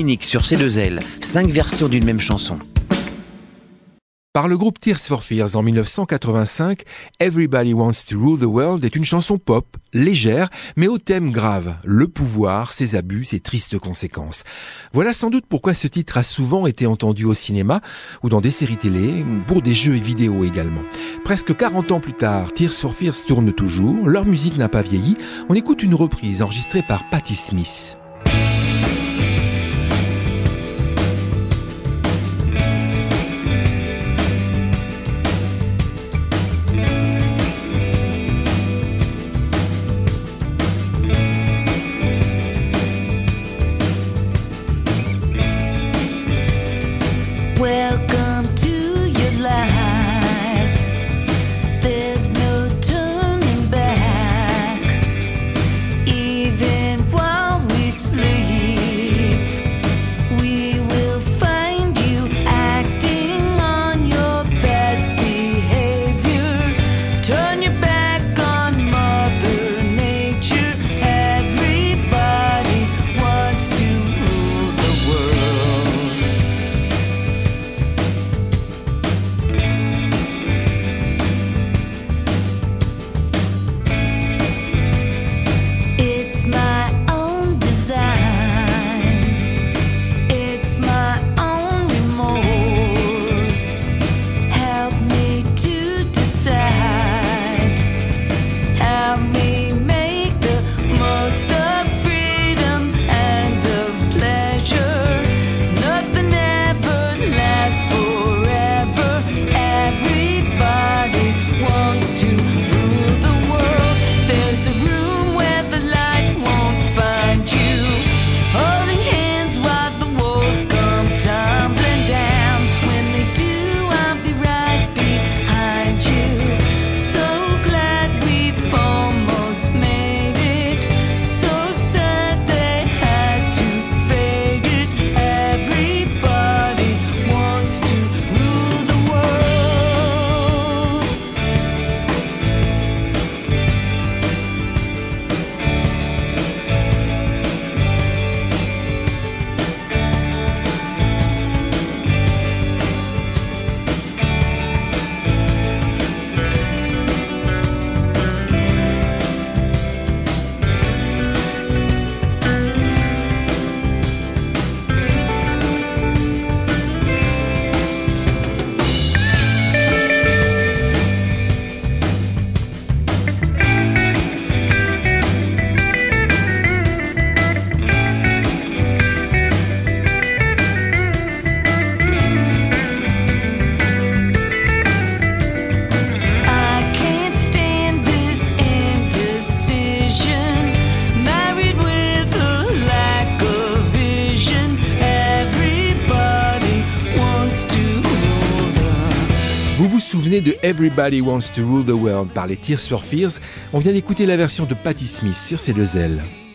unique sur C2L, 5 versions d'une même chanson. Par le groupe Tears for Fears en 1985, Everybody Wants to Rule the World est une chanson pop, légère, mais au thème grave, le pouvoir, ses abus, ses tristes conséquences. Voilà sans doute pourquoi ce titre a souvent été entendu au cinéma, ou dans des séries télé, ou pour des jeux et vidéos également. Presque 40 ans plus tard, Tears for Fears tourne toujours, leur musique n'a pas vieilli, on écoute une reprise enregistrée par Patti Smith. Welcome to your life. There's no turning back. Even while we sleep, we will find you acting on your best behavior. Turn your back on Mother Nature. Everybody wants to rule the world. It's my own design. It's my own remorse. Help me to decide. Help me make the most of freedom and of pleasure. Nothing ever lasts forever. Everybody wants to rule the world. There's a room where the light won't find you. Holding hands while the walls come tumbling down. When they do, I'll be right behind you. So glad we've almost made it. So sad they had to fade it. Everybody wants to rule the world. I can't stand this indecision. Married with a lack of vision. Everybody wants to rule the. Vous vous souvenez de Everybody Wants to Rule the World par les Tears for Fears? On vient d'écouter la version de Patti Smith sur C2L.